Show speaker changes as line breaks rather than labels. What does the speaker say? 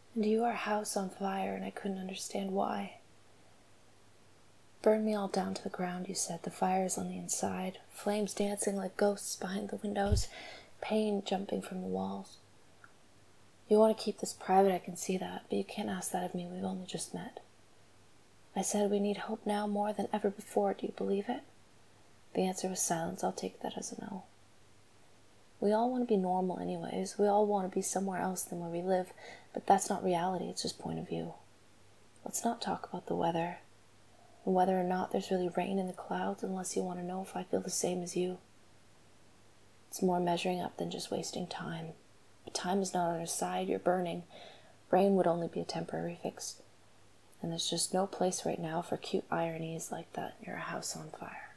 And you are a house on fire, and I couldn't understand why. Burn me all down to the ground, you said. The fire is on the inside. Flames dancing like ghosts behind the windows. Pain jumping from the walls. You want to keep this private, I can see that, but you can't ask that of me. We've only just met. I said we need hope now more than ever before. Do you believe it? The answer was silence. I'll take that as a no. We all want to be normal anyways. We all want to be somewhere else than where we live, but that's not reality. It's just point of view. Let's not talk about the weather, and whether or not there's really rain in the clouds, unless you want to know if I feel the same as you. It's more measuring up than just wasting time. But time is not on our side. You're burning. Rain would only be a temporary fix. And there's just no place right now for cute ironies like that. You're a house on fire.